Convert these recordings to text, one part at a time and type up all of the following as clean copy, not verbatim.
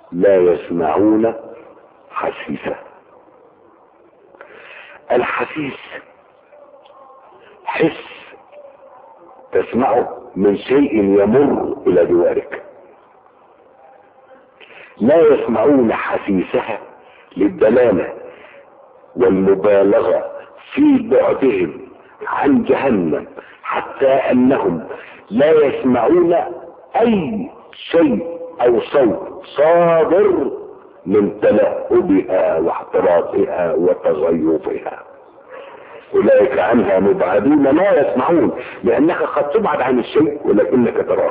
لا يسمعون حسيسه. الحسيس حس تسمعه من شيء يمر الى جوارك. لا يسمعون حسيسها للدلالة والمبالغة في بعدهم عن جهنم، حتى انهم لا يسمعون اي شيء او صوت صادر من تلهبها واحتراقها وتغيظها. اولئك عنها مبعدون لا يسمعون، لانك قد تبعد عن الشيء ولكنك تراه،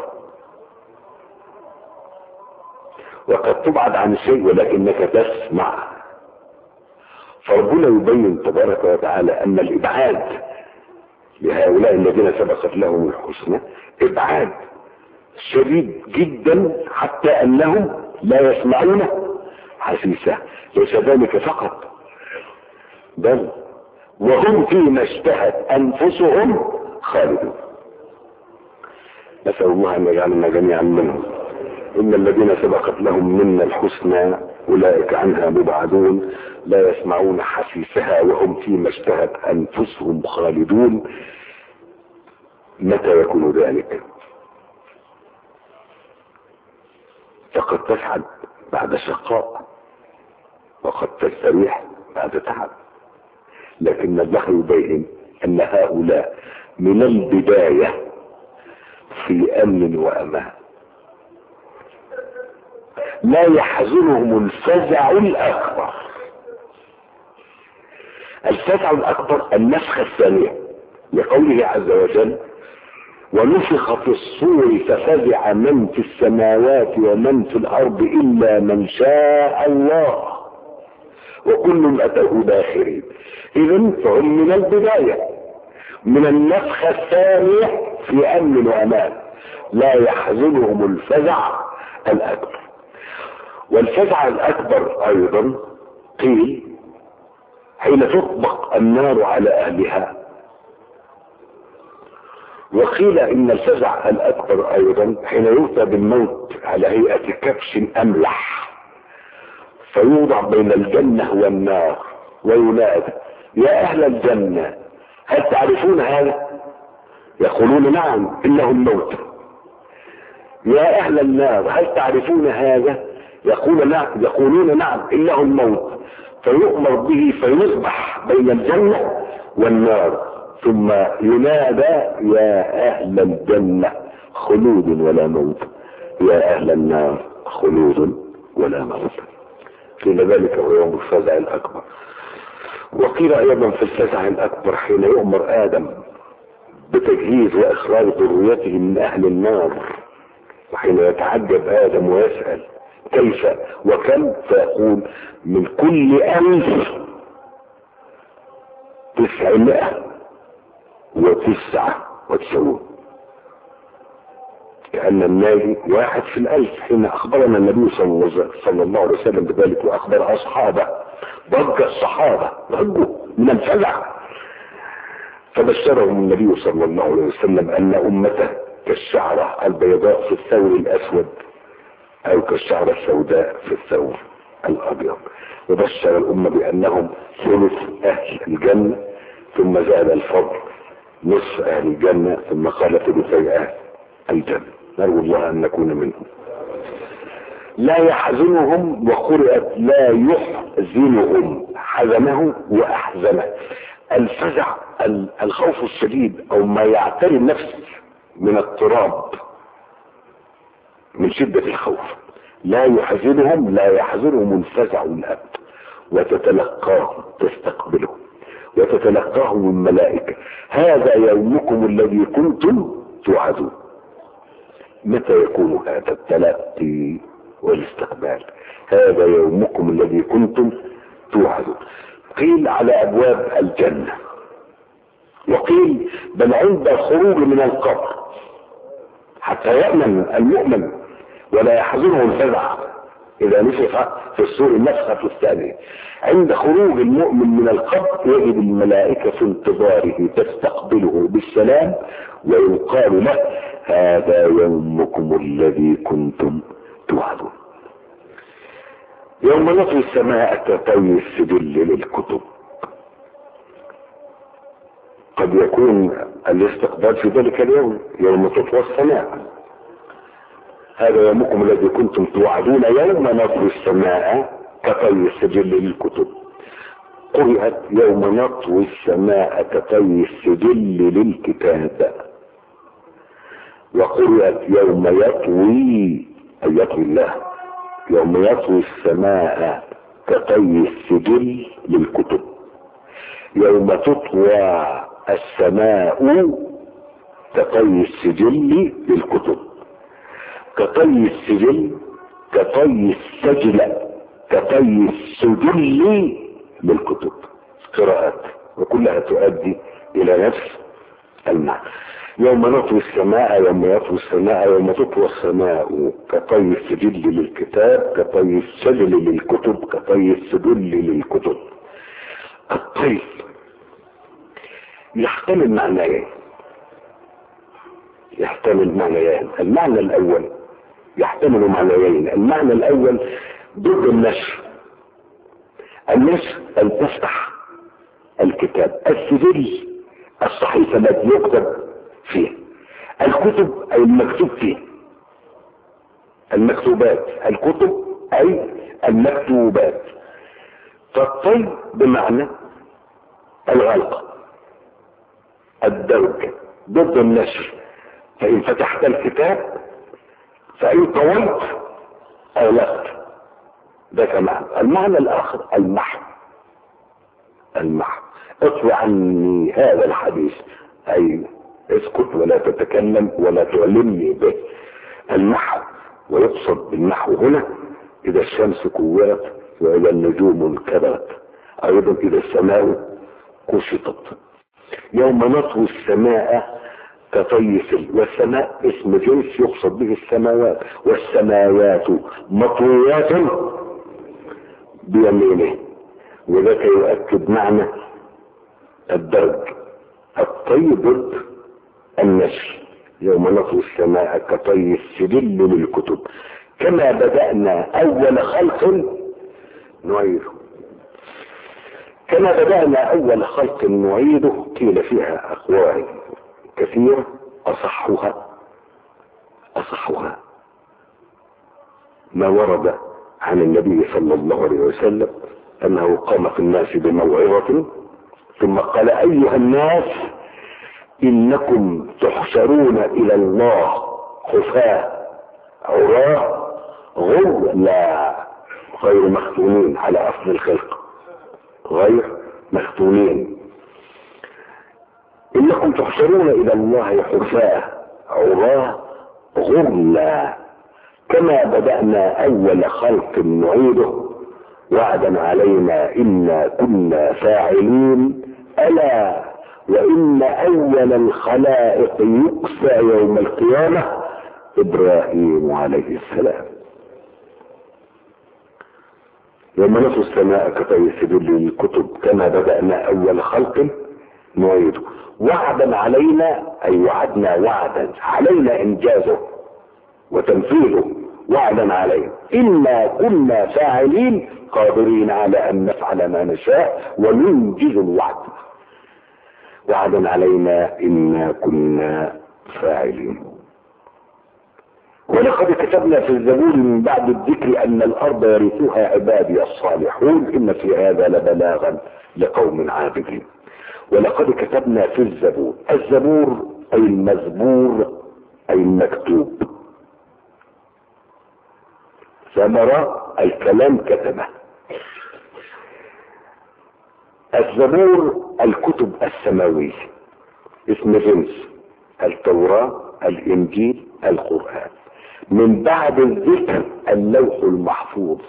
وقد تبعد عن الشيء ولكنك تسمع. فربنا يبين تبارك وتعالى ان الابعاد لهؤلاء الذين سبقت لهم الحسنى ابعاد شديد جدا، حتى انهم لا يسمعون حسيسه. ليس ذلك فقط، بل وهم فيما اشتهت انفسهم خالدون. نسأل الله ان يجعلنا جميعا منهم. ان الذين سبقت لهم منا الحسنى اولئك عنها مبعدون لا يسمعون حسيسها وهم فيما اشتهت انفسهم خالدون. متى يكون ذلك؟ فقد تسعد بعد شقاء، وقد تستريح بعد تعب. لكن الله يبين ان هؤلاء من البداية في امن وامان، لا يحزنهم الفزع الاكبر. الفزع الاكبر النفخة الثانية، لقوله عز وجل ونفخ في الصور ففزع من في السماوات ومن في الارض الا من شاء الله وكل اتوه داخرين. اذن فهم من البداية، من النفخة الثانية في امن وامان، لا يحزنهم الفزع الاكبر. والفزع الاكبر ايضا قيل حين تطبق النار على اهلها، وقيل ان الفزع الاكبر ايضا حين يؤتى بالموت على هيئة كبش املح فيوضع بين الجنة والنار وينادى يا اهل الجنة هل تعرفون هذا؟ يقولون نعم انه الموت. يا اهل النار هل تعرفون هذا؟ يقولون نعم انه الموت. فيؤمر به فيذبح بين الجنة والنار، ثم ينادى يا اهل الجنة خلود ولا موت، يا اهل النار خلود ولا موت. قيل ذلك هو يوم الفزع الاكبر. وقيل ايضا في الفزع الاكبر حين يؤمر ادم بتجهيز واخراج ذريته من اهل النار، وحين يتعجب ادم ويسأل كيف وكم، فيقول من كل 1999. كأن الناجي 1 في 1000. حين اخبرنا النبي صلى الله عليه وسلم بذلك واخبر اصحابه، ضج الصحابة ضجوا من الفزع، فبشرهم النبي صلى الله عليه وسلم ان امته كالشعرة البيضاء في الثور الاسود او كالشعرة السوداء في الثور الابيض. وبشر الامة بانهم ثلث اهل الجنة، ثم زاد الفضل نصف اهل الجنة، ثم قال ثلثي اهل الجنة. نرجو الله ان نكون منهم. لا يحزنهم، وقرأت لا يحزنهم، حزنه واحزنه. الفزع الخوف الشديد او ما يعتري النفس من اضطراب من شدة الخوف. لا يحزنهم، لا يحزنهم الفزع الأكبر، وتتلقاهم تستقبله وتتلقاهم الملائكة هذا يومكم الذي كنتم توعدون. متى يكون هذا التلقي والاستقبال؟ هذا يومكم الذي كنتم توعدون. قيل على ابواب الجنة، وقيل بل عند الخروج من القبر حتى يأمن المؤمن ولا يحزنه الفزع اذا نفخ في الصور النفخة الثانية. عند خروج المؤمن من القبر يجد الملائكة في انتظاره تستقبله بالسلام، ويقال له هذا يومكم الذي كنتم توعدون. يوم نطوي السماء كطي السجل للكتب. قد يكون الاستقبال في ذلك اليوم يوم تطوى السماء. هذا يومكم الذي كنتم توعدون يوم نطوي السماء كطي السجل للكتب. قرأت يوم نطوي السماء كطي السجل للكتاب، وقرأت يوم يطوي أي يطوي الله، يوم يطوي السماء كطي السجل للكتب. يوم تطوى السماء كطي السجل للكتب. كطي السجل، كطي السجل، كطي السجل للكتب. قراءات وكلها تؤدي الى نفس المعنى. يوم نطوي السماء، يوم يطوي السماء، يوم تطوى السماء كطي السجل للكتاب، كطي السجل للكتب، كطي السجل للكتب. الطي يحتمل معنيين، يحتمل معنيين. المعنى الاول يحتمل معنيين. المعنى الاول ضد النشر. النشر ان تفتح الكتاب. السجل الصحيفة التي يكتب فيه. الكتب اي المكتوب فيه، المكتوبات. الكتب اي المكتوبات. فالطي بمعنى الغلق، الدرج، ضد النشر. فإن فتحت الكتاب، فإن طويت أغلقت. ده كمان. المعنى الآخر المحو. المحو. اطوي عني هذا الحديث، أي اسكت ولا تتكلم ولا تعلمني به. المحو. ويقصد بالمحو هنا إذا الشمس كورت وإذا النجوم انكدرت، أيضا إذا السماء كشطت. يوم نطوي السماء كطي والسماء اسم جنس يقصد به السماوات، والسماوات مطويات بيمينه، وذلك يؤكد معنى الدرج. الطي ضد النشر. يوم نطوي السماء كطي السجل للكتب. كما بدأنا أول خلق نعيده. كما بدأنا أول خلق نعيده قيل فيها أقوال كثير، أصحها ما ورد عن النبي صلى الله عليه وسلم أنه قام في الناس بموعظة ثم قال: أيها الناس إنكم تحشرون إلى الله خفاة عراة غرلا غير مختونين، على أصل الخلق غير مختونين. إنكم تحشرون إلى الله حفاة عراة غرلا كما بدأنا أول خلق نعيده وعدا علينا إنا كنا فاعلين. ألا وإن أول الخلائق يقسى يوم القيامة إبراهيم عليه السلام. يوم نطوي السماء كطي السجل للكتب كما بدأنا أول خلق نعيده وعدا علينا، أي وعدنا وعدا علينا إنجازه وتنفيذه. وعدا علينا إنا كنا فاعلين قادرين على أن نفعل ما نشاء وننجز الوعد. وعدا علينا إنا كنا فاعلين. ولقد كتبنا في الزبور من بعد الذكر أن الأرض يرثها عبادي الصالحون إن في هذا لبلاغا لقوم عابدين. ولقد كتبنا في الزبور. الزبور أي المزبور أي المكتوب. زبر الكلام كتبه. الزبور الكتب السماوية اسم جنس، التوراة الإنجيل القرآن. من بعد الذكر اللوح المحفوظ،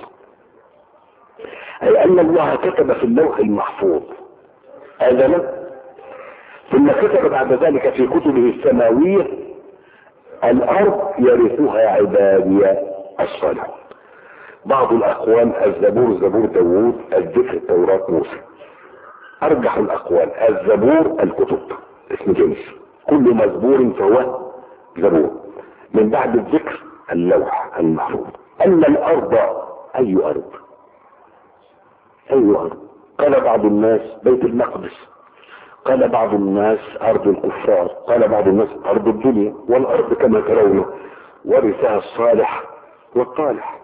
أي أن الله كتب في اللوح المحفوظ آدم، ثم كتب بعد ذلك في كتبه السماوية الأرض يرثها عبادي الصالحون. بعض الأقوال الزبور زبور داوود، الذكر توراة موسى. أرجح الأقوال الزبور الكتب اسم جنس، كل مزبور فهو زبور. من بعد الذكر اللوح المحفوظ. أما الأرض أي أرض؟ أي أرض؟ قال بعض الناس بيت المقدس، قال بعض الناس أرض الكفار، قال بعض الناس أرض الدنيا. والأرض كما ترون ورثها الصالح والطالح.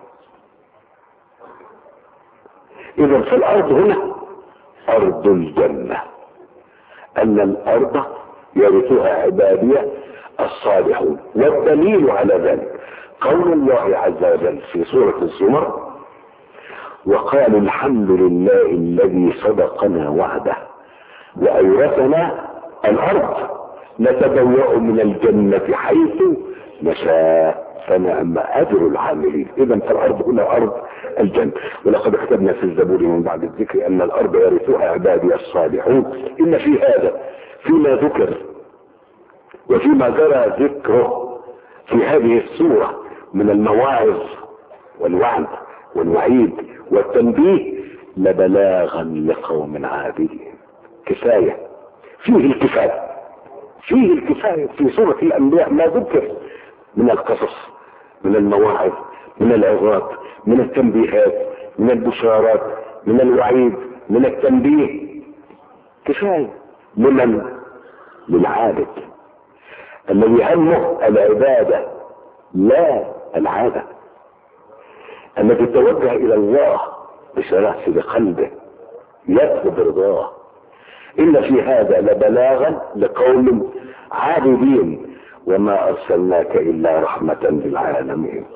إذا في الأرض هنا أرض الجنة، أن الأرض يرثها عبادي الصالحون. والدليل على ذلك قول الله عز وجل في سورة الزمر: وقالوا الحمد لله الذي صدقنا وعده وأورثنا الأرض نتبوأ من الجنة حيث نشاء فنعم أجر العاملين. إذا فالأرض هنا أرض الجنة. ولقد كتبنا في الزبور من بعد الذكر أن الأرض يرثها عبادي الصالحون. إن في هذا فيما ذكر وفيما جرى ذكره في هذه السورة من المواعظ والوعد والوعيد والتنبيه لبلاغا لقوم عابدين. كفاية، فيه الكفاية، فيه الكفاية في سورة الأنبياء ما ذكر من القصص، من المواعظ، من العظات، من التنبيهات، من البشارات، من الوعيد، من التنبيه. كفاية. لمن؟ للعابد الذي همه العبادة لا العادة، الذي توجه إلى الله بشراسة بقلبه يطلب رضاه. إن في هذا لبلاغا لقوم عابدين وما أرسلناك إلا رحمة للعالمين.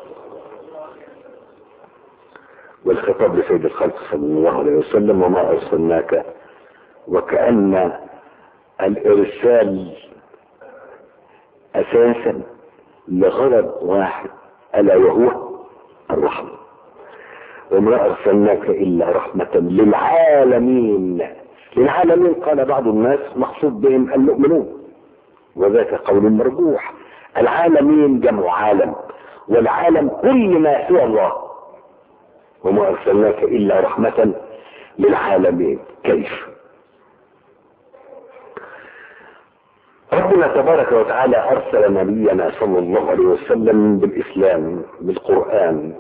والخطاب لسيد الخلق صلى الله عليه وسلم: وما أرسلناك، وكأن الإرسال أساسا لغرض واحد ألا وهو الرحمة. وما أرسلناك إلا رحمة للعالمين. للعالمين قال بعض الناس مقصود بهم المؤمنون، وذاك قول مرجوح. العالمين جمع عالم، والعالم كل ما سوى الله. وما أرسلناك إلا رحمة للعالمين. كيف؟ ربنا تبارك وتعالى أرسل نبينا صلى الله عليه وسلم بالإسلام بالقرآن،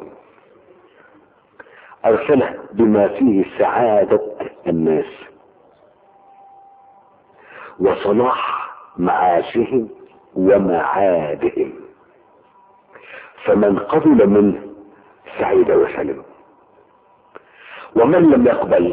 أرسله بما فيه سعادة الناس وصلاح معاشهم ومعادهم، فمن قبل منه سعيد وسلم، ومن لم يقبل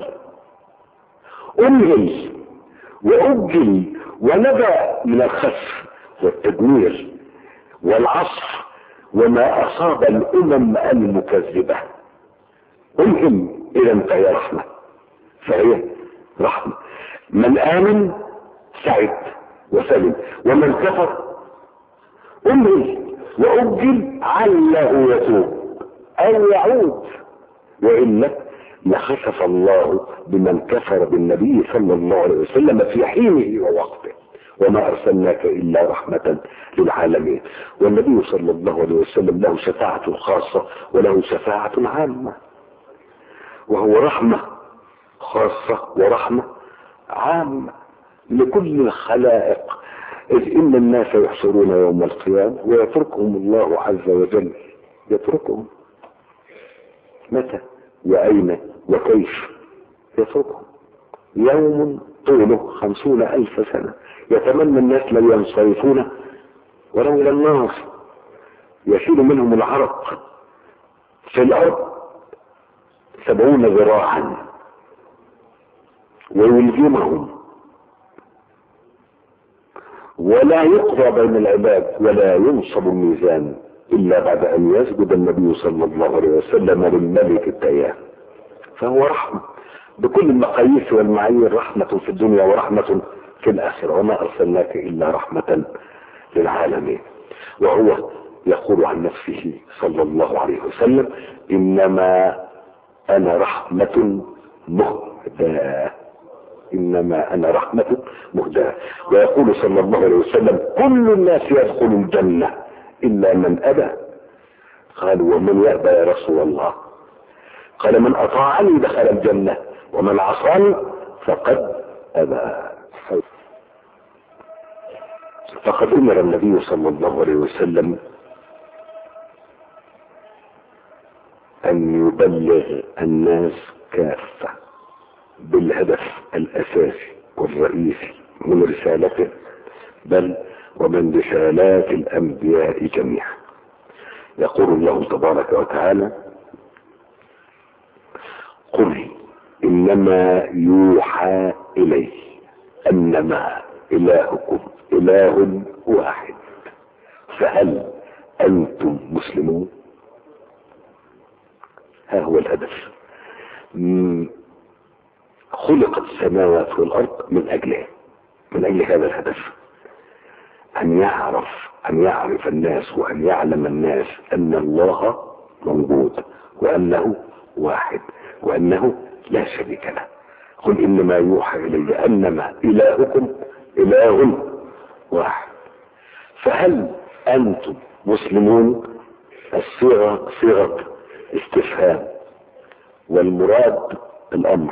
أمهل وأجل ونبأ من الخسف والتدمير والعصر وما أصاب الأمم المكذبة. أمهل إذا فهي رحمة، فهي رحمة. من آمن سعد وسلم، ومن كفر أمهل وأجل عله يتوب أو يعود، وإلا لخسف الله بمن كفر بالنبي صلى الله عليه وسلم في حينه ووقته. وما أرسلناك إلا رحمة للعالمين. والنبي صلى الله عليه وسلم له شفاعة خاصة وله شفاعة عامة، وهو رحمة خاصة ورحمة عامة لكل الخلائق، إذ إن الناس يحشرون يوم القيامة ويتركهم الله عز وجل. يتركهم متى وأين وكيف؟ يتركهم يوم طوله 50,000 سنة. يتمنى الناس لو ينصرفون ولو إلى النار، يشيل منهم العرق في الأرض 70 ذراعا ويلزمهم، ولا يقضى بين العباد ولا ينصب الميزان إلا بعد أن يسجد النبي صلى الله عليه وسلم للملك الديان. فهو رحمة بكل المقاييس والمعايير، رحمة في الدنيا ورحمة في الآخرة. وما أرسلناك إلا رحمة للعالمين. وهو يقول عن نفسه صلى الله عليه وسلم: إنما أنا رحمة مهداة، إنما أنا رحمة مهداة. ويقول صلى الله عليه وسلم: كل الناس يدخل الجنة إلا من أبى. قالوا: ومن يأبى يا رسول الله؟ قال: من أطاعني دخل الجنة ومن عصاني فقد أبى. فقد أمر النبي صلى الله عليه وسلم أن يبلغ الناس كافة بالهدف الاساسي والرئيسي من رسالته، بل ومن رسالات الانبياء جميعا. يقول الله تبارك وتعالى: قل انما يوحى الي انما الهكم اله واحد فهل انتم مسلمون؟ ها هو الهدف. خلقت السماوات والارض من اجله، من اجل هذا الهدف، ان يعرف الناس وان يعلم الناس ان الله موجود وانه واحد وانه لا شريك له. قل انما يوحى الي انما الهكم اله واحد فهل انتم مسلمون؟ الصيغه صيغه استفهام والمراد الامر،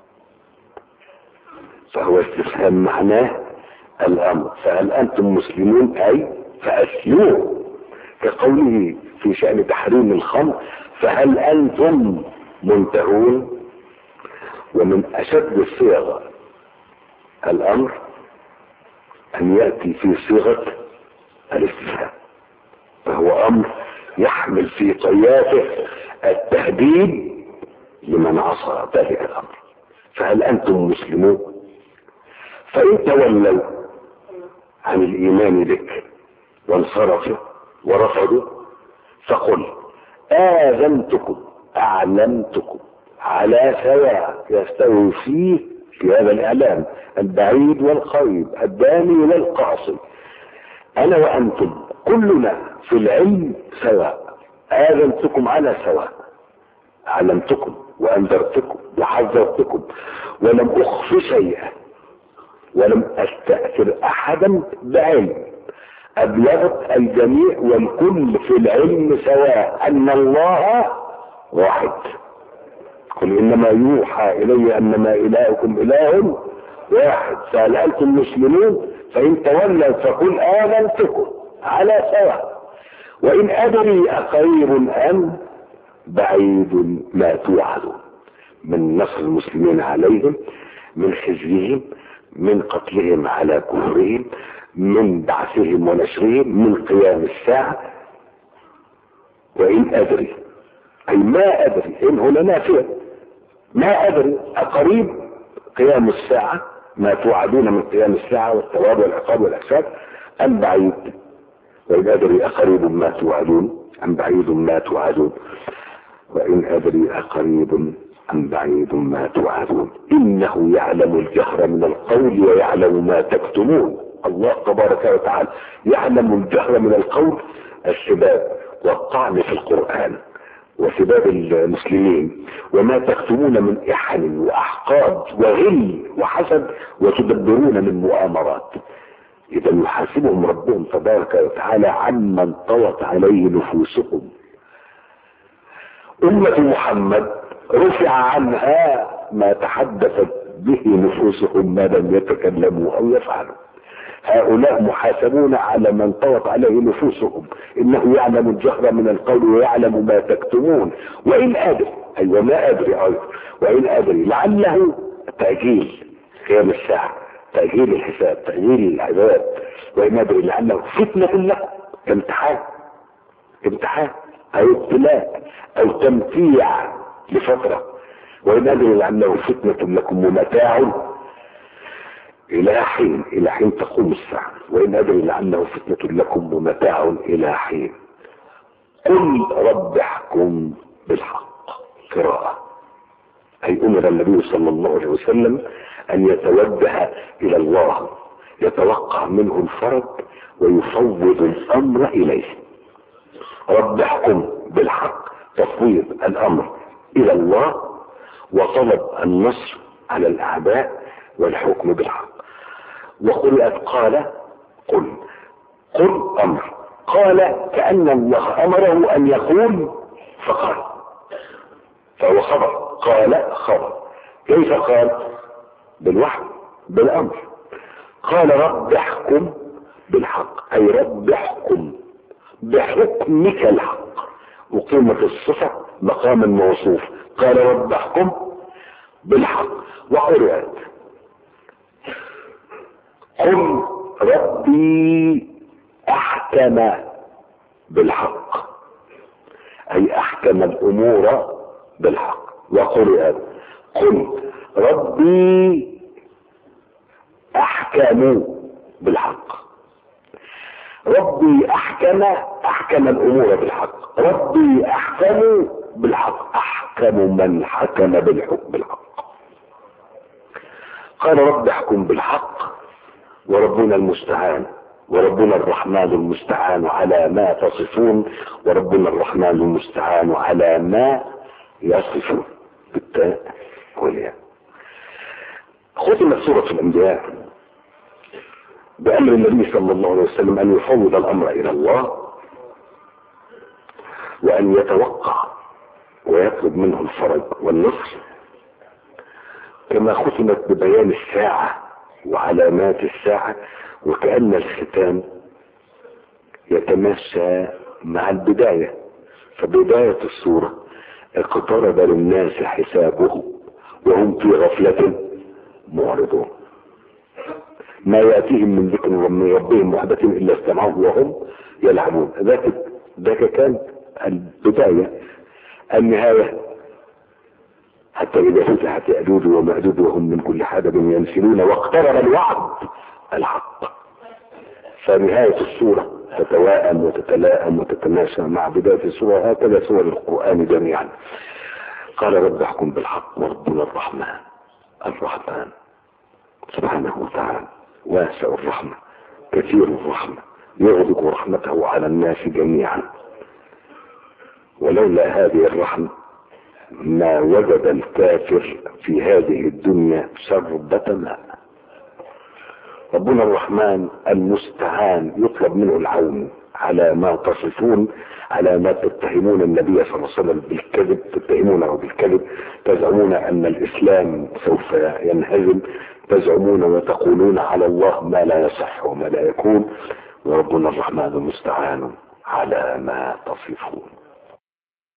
فهو استفهام معناه الامر. فهل انتم مسلمون اي فاسلموا، كقوله في شأن تحريم الخمر: فهل انتم منتهون. ومن اشد الصيغ الامر ان يأتي في صيغة الاستفهام، فهو امر يحمل في طياته التهديد لمن عصى ذلك الامر. فهل انتم مسلمون؟ فان تولوا عن الايمان بك وانصرفوا ورفضوا فقل اذنتكم اعلمتكم على سواء يستوي فيه في هذا الاعلام البعيد والقريب الداني والقاصي، انا وانتم كلنا في العلم سواء. اذنتكم على سواء، علمتكم وانذرتكم وحذرتكم ولم اخف شيئا ولم استأثر احدا بعلم، ابلغت الجميع والكل في العلم سواء ان الله واحد. قل انما يوحى الي انما الهكم اله واحد فهل انتم مسلمون؟ فان تولوا فقل آمنتكم على سواء وان ادري اقريب ام بعيد ما توعدون، من نصر المسلمين عليهم، من خزيهم، من قتلهم على كفرهم، من بعثهم ونشرهم، من قيام الساعة. وإن أدري أي ما أدري، إن هنا نافية، ما أدري أقريب قيام الساعة ما توعدون من قيام الساعة والثواب والعقاب والأحساب أم بعيد. وإن أدري أقريب ما توعدون أم بعيد ما توعدون. وإن أدري أقريب أم بعيد ما توعدون إنه يعلم الجهر من القول ويعلم ما تكتمون. الله تبارك وتعالى يعلم الجهر من القول، السباب والطعن في القرآن وسباب المسلمين، وما تكتمون من إحن وأحقاد وغل وحسد وتدبرون من مؤامرات. إذا يحاسبهم ربهم تبارك وتعالى عمن طوت عليه نفوسهم. أمة محمد رفع عنها ما تحدثت به نفوسهم ما لم يتكلموا أو يفعلوا. هؤلاء محاسبون على من طوت عليه نفوسهم، إنه يعلم الجهر من القول ويعلم ما تكتمون. وإن أدري أي وما أدري أيضا، وإن أدري لعله تأجيل قيام الساعة، تأجيل الحساب، تأجيل العذاب. وإن أدري لعله فتنة لكم، امتحان أو ابتلاء أو تمتيع لفترة. وإن أدري لعله فتنة لكم ومتاع إلى حين تقوم الساعة. وإن أدري لعله فتنة لكم ومتاع إلى حين. قل رب احكم بالحق. قراءة أي أمر النبي صلى الله عليه وسلم أن يتوجه إلى الله، يتوقع منه الفرج ويفوض الأمر إليه. رب احكم بالحق، تفويض الأمر إلى الله وطلب النصر على الأعداء والحكم بالحق. وقرأت قال قل أمر، قال كأن الله أمره أن يقول فقال، فهو خبر، قال خبر. كيف قال؟ بالوحي بالأمر. قال رب احكم بالحق أي رب احكم بحكمك الحق، وقيمة الصفة مقام موصوف. قال رب احكم بالحق. وقرأت قل ربي احكم بالحق، اي احكم الامور بالحق. وقرأت قل ربي احكم بالحق. ربي احكم الامور بالحق. ربي احكم بالحق، احكم من حكم بالحق. قال رب احكم بالحق وربنا المستعان، وربنا الرحمن المستعان على ما تصفون، وربنا الرحمن المستعان على ما يصفون بالتاء والياء. ختمت سورة الانبياء بأمر النبي صلى الله عليه وسلم أن يفوض الأمر إلى الله، وأن يتوقع ويطلب منه الفرج والنصر، كما ختمت ببيان الساعة وعلامات الساعة، وكأن الختام يتماشى مع البداية. فبداية السورة اقترب للناس حسابهم وهم في غفلة معرضون، ما يأتيهم من ذكر من ربهم محدث إلا استمعوه وهم يلعبون. ذاك كان البداية. النهاية حتى إذا فتحت يأجوج ومأجوج وهم من كل حدب ينسلون واقترب الوعد الحق. فنهاية السورة تتوائم وتتلائم وتتماشى مع بداية السورة، هكذا سور القرآن جميعا. قال رب احكم بالحق وربنا الرحمن سبحانه وتعالى واسع الرحمة كثير الرحمة، يغدق رحمته على الناس جميعا. ولولا هذه الرحمة ما وجد الكافر في هذه الدنيا شربة ماء. ربنا الرحمن المستعان يطلب منه العون على ما تصفون، على ما تتهمون النبي صلى الله عليه وسلم بالكذب، تتهمونه بالكذب، تزعمون ان الاسلام سوف ينهزم، تزعمون وتقولون على الله ما لا يصح وما لا يكون. وربنا الرحمن المستعان على ما تصفون.